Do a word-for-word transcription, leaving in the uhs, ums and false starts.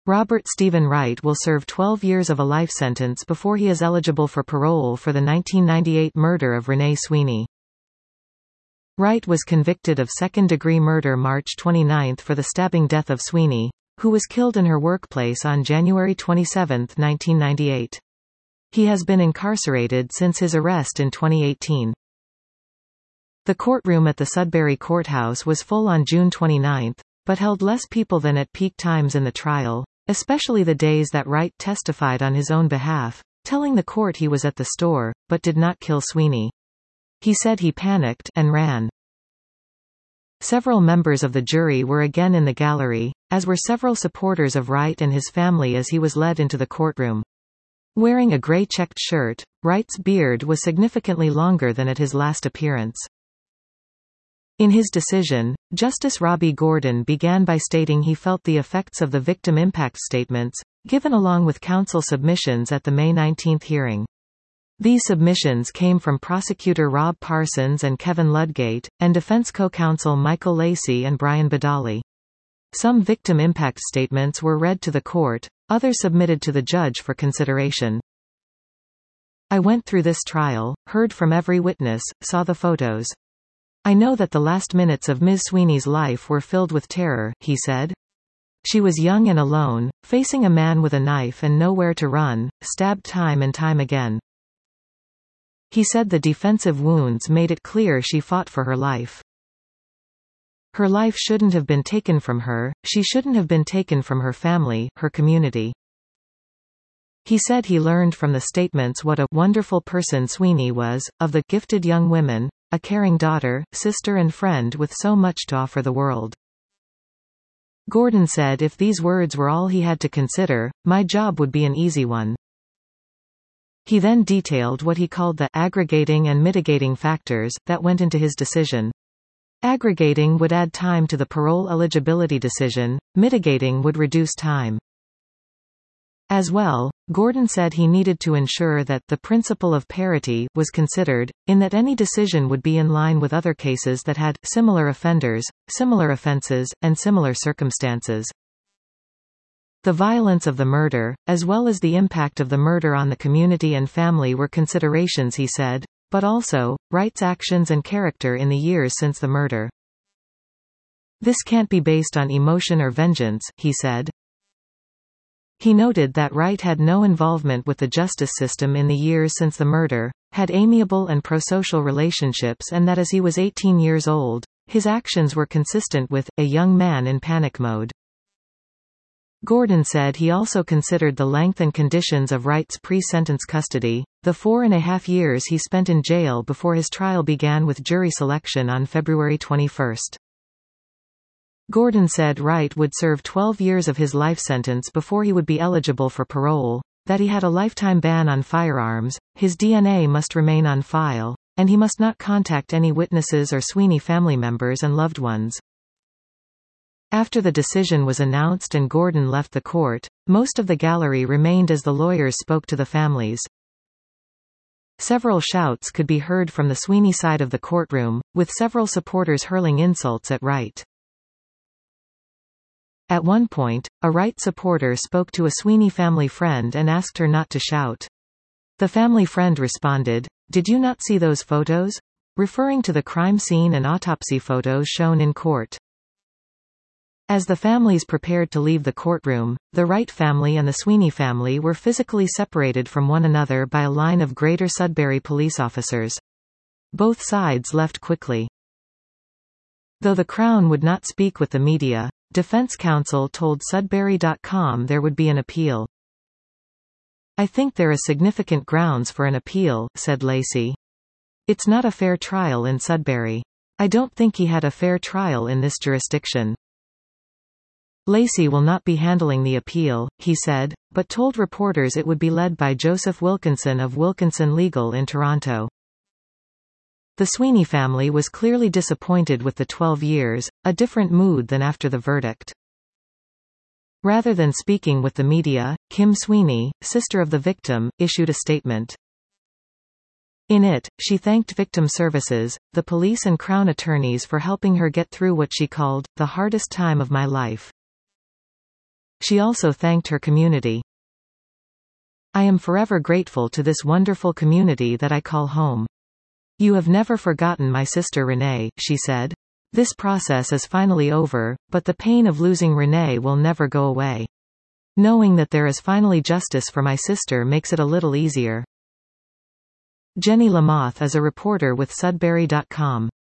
Robert Stephen Wright will serve twelve years of a life sentence before he is eligible for parole for the nineteen ninety-eight murder of Renee Sweeney. Wright was convicted of second-degree murder March twenty-ninth for the stabbing death of Sweeney, who was killed in her workplace on January twenty-seventh, nineteen ninety-eight. He has been incarcerated since his arrest in twenty eighteen. The courtroom at the Sudbury Courthouse was full on June twenty-ninth, but held less people than at peak times in the trial, especially the days that Wright testified on his own behalf, telling the court he was at the store, but did not kill Sweeney. He said he panicked and ran. Several members of the jury were again in the gallery, as were several supporters of Wright and his family as he was led into the courtroom. Wearing a gray checked shirt, Wright's beard was significantly longer than at his last appearance. In his decision, Justice Robbie Gordon began by stating he felt the effects of the victim impact statements, given along with counsel submissions at the May nineteenth hearing. These submissions came from prosecutor Rob Parsons and Kevin Ludgate, and defense co-counsel Michael Lacey and Brian Badali. Some victim impact statements were read to the court, others submitted to the judge for consideration. I went through this trial, heard from every witness, saw the photos. I know that the last minutes of Miz Sweeney's life were filled with terror, he said. She was young and alone, facing a man with a knife and nowhere to run, stabbed time and time again. He said the defensive wounds made it clear she fought for her life. Her life shouldn't have been taken from her, she shouldn't have been taken from her family, her community. He said he learned from the statements what a wonderful person Sweeney was, of the gifted young women, a caring daughter, sister and friend with so much to offer the world. Gordon said if these words were all he had to consider, my job would be an easy one. He then detailed what he called the aggregating and mitigating factors that went into his decision. Aggregating would add time to the parole eligibility decision, mitigating would reduce time. As well, Gordon said he needed to ensure that the principle of parity was considered, in that any decision would be in line with other cases that had similar offenders, similar offenses, and similar circumstances. The violence of the murder, as well as the impact of the murder on the community and family were considerations he said, but also, Wright's actions and character in the years since the murder. This can't be based on emotion or vengeance, he said. He noted that Wright had no involvement with the justice system in the years since the murder, had amiable and prosocial relationships and that as he was eighteen years old, his actions were consistent with a young man in panic mode. Gordon said he also considered the length and conditions of Wright's pre-sentence custody, the four and a half years he spent in jail before his trial began with jury selection on February twenty-first. Gordon said Wright would serve twelve years of his life sentence before he would be eligible for parole, that he had a lifetime ban on firearms, his D N A must remain on file, and he must not contact any witnesses or Sweeney family members and loved ones. After the decision was announced and Gordon left the court, most of the gallery remained as the lawyers spoke to the families. Several shouts could be heard from the Sweeney side of the courtroom, with several supporters hurling insults at Wright. At one point, a Wright supporter spoke to a Sweeney family friend and asked her not to shout. The family friend responded, "Did you not see those photos?" referring to the crime scene and autopsy photos shown in court. As the families prepared to leave the courtroom, the Wright family and the Sweeney family were physically separated from one another by a line of Greater Sudbury police officers. Both sides left quickly. Though the Crown would not speak with the media, defense counsel told Sudbury dot com there would be an appeal. "I think there is significant grounds for an appeal," said Lacey. "It's not a fair trial in Sudbury. I don't think he had a fair trial in this jurisdiction." Lacey will not be handling the appeal, he said, but told reporters it would be led by Joseph Wilkinson of Wilkinson Legal in Toronto. The Sweeney family was clearly disappointed with the twelve years, a different mood than after the verdict. Rather than speaking with the media, Kim Sweeney, sister of the victim, issued a statement. In it, she thanked victim services, the police and Crown attorneys for helping her get through what she called, the hardest time of my life. She also thanked her community. "I am forever grateful to this wonderful community that I call home. You have never forgotten my sister Renee," she said. "This process is finally over, but the pain of losing Renee will never go away. Knowing that there is finally justice for my sister makes it a little easier." Jenny Lamoth is a reporter with Sudbury dot com.